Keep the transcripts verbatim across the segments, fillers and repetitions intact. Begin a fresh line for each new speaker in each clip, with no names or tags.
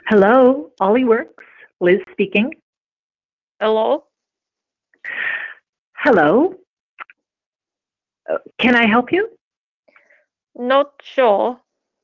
Hello, Ollie Works. Liz speaking.
Hello?
Hello. Uh, Can I help you?
Not sure.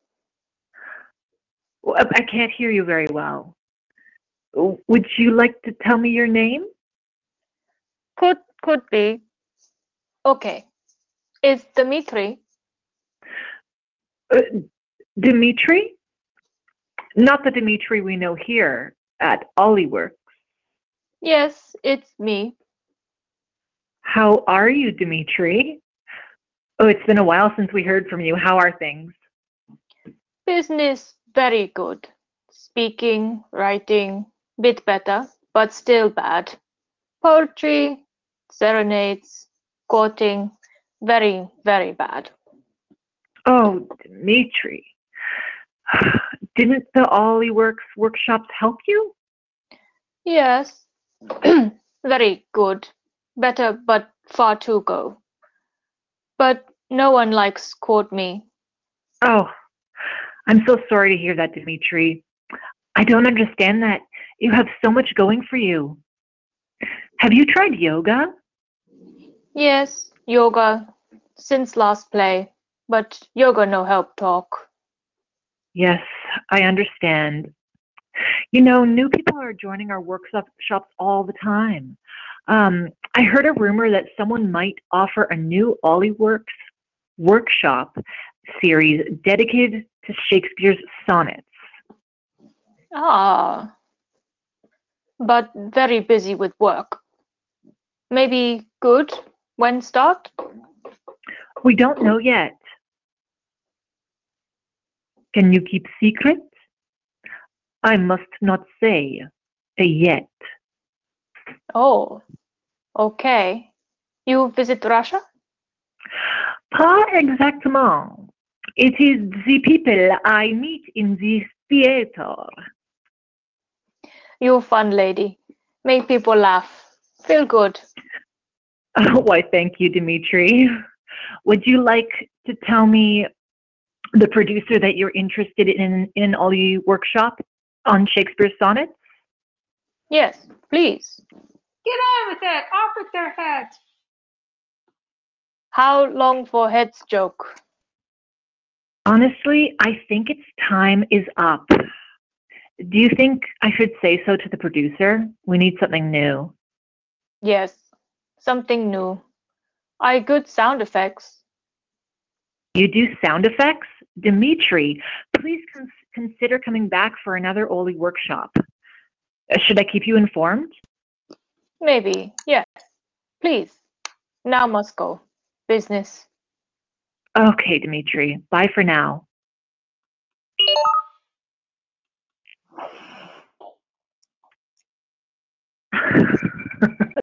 W- I can't hear you very well. W- Would you like to tell me your name?
Could could be. Okay. It's Dmitri.
Uh, Dimitri? Not the Dimitri we know here at Ollie Works.
Yes, it's me.
How are you, Dimitri? Oh, it's been a while since we heard from you. How are things?
Business very good. Speaking, writing, bit better, but still bad. Poetry, serenades, quoting, very, very bad.
Oh, Dimitri. Didn't the Ollie Works workshops help you?
Yes, very good. Better, but far to go. But no one likes quote me.
Oh, I'm so sorry to hear that, Dimitri. I don't understand that. You have so much going for you. Have you tried yoga?
Yes, yoga since last play, but yoga no help talk.
Yes, I understand. You know, new people are joining our workshops all the time. Um, I heard a rumor that someone might offer a new Ollie workshop series dedicated to Shakespeare's sonnets.
Ah, but very busy with work. Maybe good when start?
We don't know yet. Can you keep secret? I must not say yet.
Oh, okay. You visit Russia?
Pas exactement. It is the people I meet in the theater.
You fun lady. Make people laugh. Feel good.
Oh, why, thank you, Dimitri. Would you like to tell me the producer that you're interested in in Ollie workshop on Shakespeare's sonnets?
Yes, please.
Get on with it! Off with their heads!
How long for heads joke?
Honestly, I think its time is up. Do you think I should say so to the producer? We need something new.
Yes, something new. I good sound effects.
You do sound effects? Dimitri, please con- consider coming back for another Oli workshop. Uh, Should I keep you informed?
Maybe, yes. Please. Now must go. Business.
Okay, Dimitri. Bye for now.